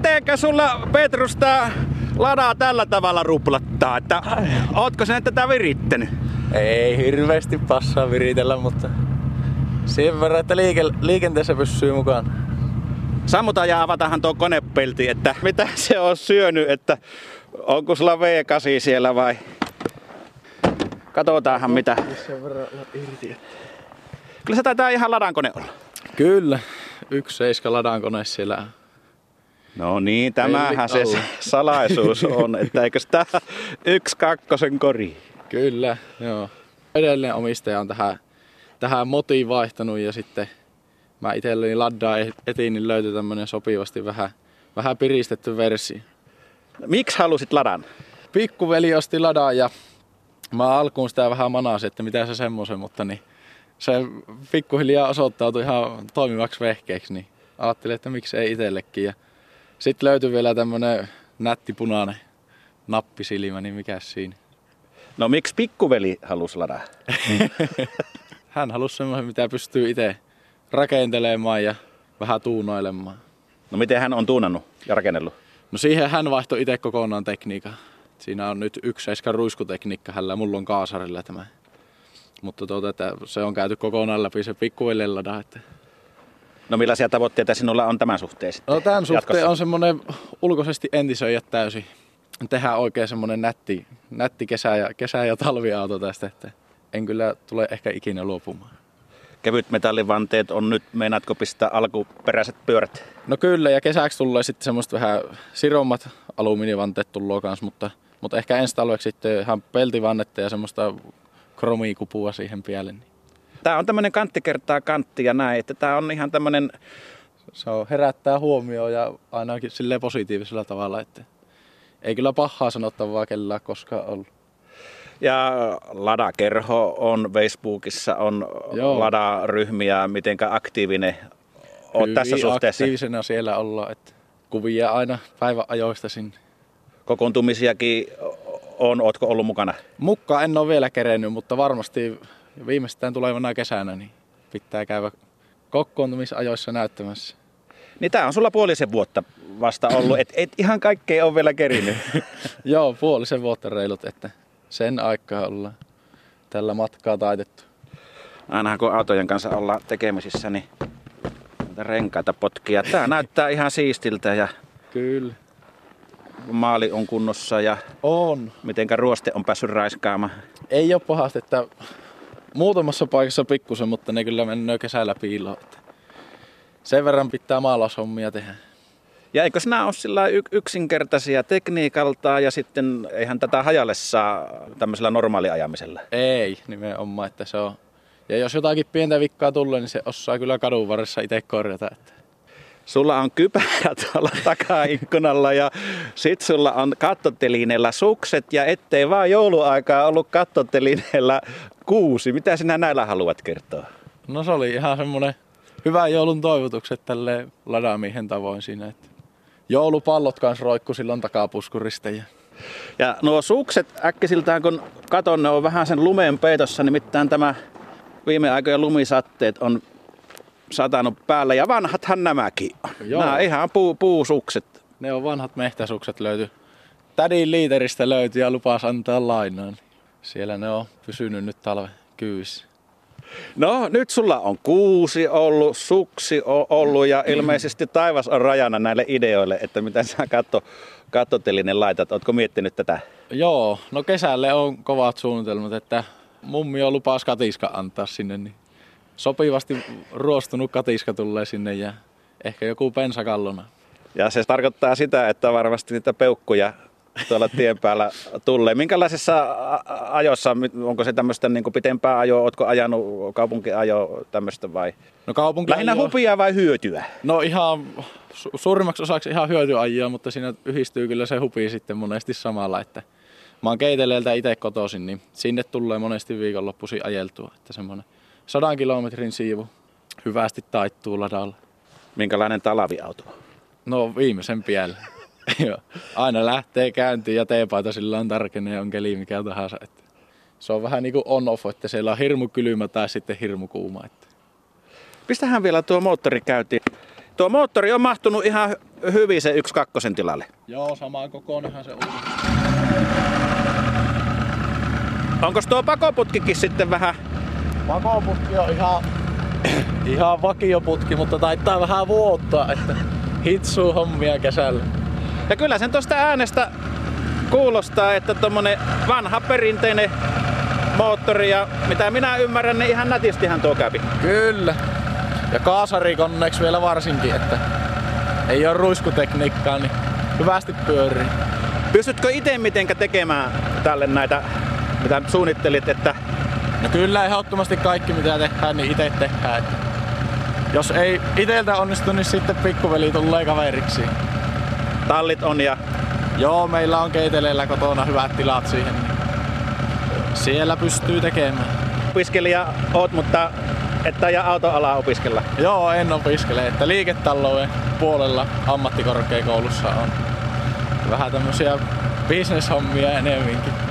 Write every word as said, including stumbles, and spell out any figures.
mitenkä sulla Petrus tää ladaa tällä tavalla ruplattaa, että ootko sä tätä virittänyt? Ei hirveästi passaa viritellä, mutta sen verran, että liike, liikenteessä pysyy mukaan. Sammutaan ja avatahan tuo konepelti, että mitä se on syönyt, että onko sulla V kahdeksan siellä vai? Katsotaanhan mitä. Sen verran irti. Kyllä se taitaa ihan ladankone olla. Kyllä, yksi seiska ladankone siellä. No niin, tämähän se salaisuus on, että eikö tää yksi kakkosen kori? Kyllä, joo. Edellinen omistaja on tähän, tähän motiin vaihtanut ja sitten mä itselleni laddaa etiin, niin löytyi tämmönen sopivasti vähän, vähän piristetty versio. Miksi halusit ladan? Pikkuveli osti ladan ja mä alkuun sitä vähän manasin, että mitä se semmoisen, mutta niin se pikkuhiljaa osoittautui ihan toimivaksi vehkeeksi, niin ajattelin, että miksi ei itsellekin. Ja sitten löytyi vielä tämmönen nätti punainen nappisilmä, niin mikäs siinä. No miksi pikkuveli halusi ladaa? Hän halusi semmoisen, mitä pystyy itse rakentelemaan ja vähän tuunoilemaan. No miten hän on tuunannut ja rakennellut? No siihen hän vaihtoi itse kokonaan tekniikan. Siinä on nyt yksi seiskan ruiskutekniikka hänellä, mulla on kaasarilla tämä. Mutta tuota, että se on käyty kokonaan läpi se pikkuveljen lada. Että... No millaisia tavoitteita sinulla on tämän suhteen sitten? No tämän jatkossa? Suhteen on semmoinen ulkoisesti entisöijät täysin. Tehdään oikein semmoinen nätti, nätti kesä- ja, kesä- ja talviauto tästä, että en kyllä tule ehkä ikinä luopumaan. Kevytmetallivanteet on nyt, meinaatko pistää alkuperäiset pyörät? No kyllä, ja kesäksi tulee sitten semmoista vähän sirommat alumiinivanteet tulloo kanssa, mutta, mutta ehkä ensi talveksi sitten ihan peltivannetta ja semmoista kromikupua siihen päälle. Tää on tämmönen kantti kertaa kantti ja näin, että tää on ihan tämmönen... Se on herättää huomioon ja ainakin silleen positiivisella tavalla, että ei kyllä pahaa sanottavaa kellään koskaan ollut. Ja ladakerho on Facebookissa, on Joo. ladaryhmiä, mitenkä aktiivinen oot tässä suhteessa? Aktiivisena siellä ollaan, että kuvia aina päivän ajoista sinne. Kokoontumisiakin on, ootko ollut mukana? Mukaan en ole vielä kerennyt, mutta varmasti viimeistään tulevana kesänä niin pitää käydä kokoontumisajoissa näyttämässä. Niin tää on sulla puolisen vuotta vasta ollut, et, et ihan kaikkea ole vielä kerinyt. Joo, puolisen vuotta reilut, että sen aikaa ollaan tällä matkaa taitettu. Ainahan kun autojen kanssa ollaan tekemisissä, niin renkaita potkia. Tää näyttää ihan siistiltä ja kyllä. Maali on kunnossa ja on. Mitenkä ruoste on päässyt raiskaamaan? Ei ole pahasti, että muutamassa paikassa pikkusen, mutta ne kyllä mennään kesällä piiloon. Sen verran pitää maalaushommia tehdä. Ja eikö nämä ole sillä yksinkertaisia tekniikaltaan ja sitten eihän tätä hajalle saa tämmöisellä normaaliajamisella? Ei, nimenomaan, että se on. Ja jos jotakin pientä vikkaa tulee, niin se osaa kyllä kadun varressa itse korjata. Että. Sulla on kypärä tuolla takaikkunalla ja sit sulla on kattotelineellä sukset ja ettei vaan jouluaikaa ollut kattotelineellä kuusi. Mitä sinä näillä haluat kertoa? No se oli ihan semmonen hyvä joulun toivotukset tälle ladamiehen tavoin siinä. Että joulupallot kanssa roikku silloin takapuskurista. Ja... ja nuo sukset äkkisiltään kun katon, ne on vähän sen lumeen peitossa, nimittäin tämä viime aikojen lumisatteet on satanut päälle ja vanhathan nämäkin on. Joo. Nämä ihan puu, puusukset. Ne on vanhat mehtäsukset löyty. Tädin liiteristä löytyi ja lupas antaa lainaan. Siellä ne on pysynyt nyt talven kyyvissä. No nyt sulla on kuusi ollut, suksi on ollut ja ilmeisesti taivas on rajana näille ideoille, että mitä sä katto, kattotelinen laitat. Ootko miettinyt tätä? Joo, no kesälle on kovat suunnitelmat, että mummi on lupas katiska antaa sinne. Niin sopivasti ruostunut katiska tulee sinne ja ehkä joku pensakallona. Ja se tarkoittaa sitä, että varmasti niitä peukkuja tuolla tien päällä tulee. Minkälaisessa ajossa, onko se tämmöistä niin kuin pitempää ajoa, ootko ajanut kaupunkiajoa tämmöistä vai? No kaupunki lähinnä hupia vai hyötyä? No ihan su- suurimmaksi osaksi ihan hyötyajia, mutta siinä yhdistyy kyllä se hupi sitten monesti samalla, että mä oon Keiteleeltä itse kotoisin, niin sinne tulee monesti viikonloppuisin ajeltua, että semmoinen sadan kilometrin siivu hyvästi taittuu ladalla. Minkälainen talviauto? No viimeisen piellä. Aina lähtee käyntiin ja teepaita sillä on tarkenee ja on keli mikä tahansa. Että se on vähän niin kuin on-off, että siellä on hirmu kylmä tai sitten hirmu kuuma. Että. Pistähän vielä tuo moottori käyntiin. Tuo moottori on mahtunut ihan hyvin se yksi kakkosen tilalle. Joo, samaan kokoonenhan se on. Onko tuo pakoputkikin sitten vähän? Pakoputki on ihan, ihan vakioputki, mutta taittaa vähän vuottaa, että hitsuu hommia kesällä. Ja kyllä sen tuosta äänestä kuulostaa, että tommonen vanha perinteinen moottori ja mitä minä ymmärrän, niin ihan nätistihän tuo kävi. Kyllä. Ja kaasarikonneeksi vielä varsinkin, että ei oo ruiskutekniikkaa, niin hyvästi pyörii. Pystytkö itse mitenkä tekemään tälle näitä, mitä suunnittelit, että... No kyllä ehdottomasti kaikki mitä tehdään, niin itse tehdään. Että jos ei iteltä onnistu, niin sitten pikkuveli tulee kaveriksi. Tallit on ja... Joo, meillä on Keiteleellä kotona hyvät tilat siihen. Niin siellä pystyy tekemään. Opiskelija oot, mutta et aja autoalaa opiskella. Joo, en opiskele. Että liiketalouden puolella ammattikorkeakoulussa on vähän tämmösiä bisneshommia enemminkin.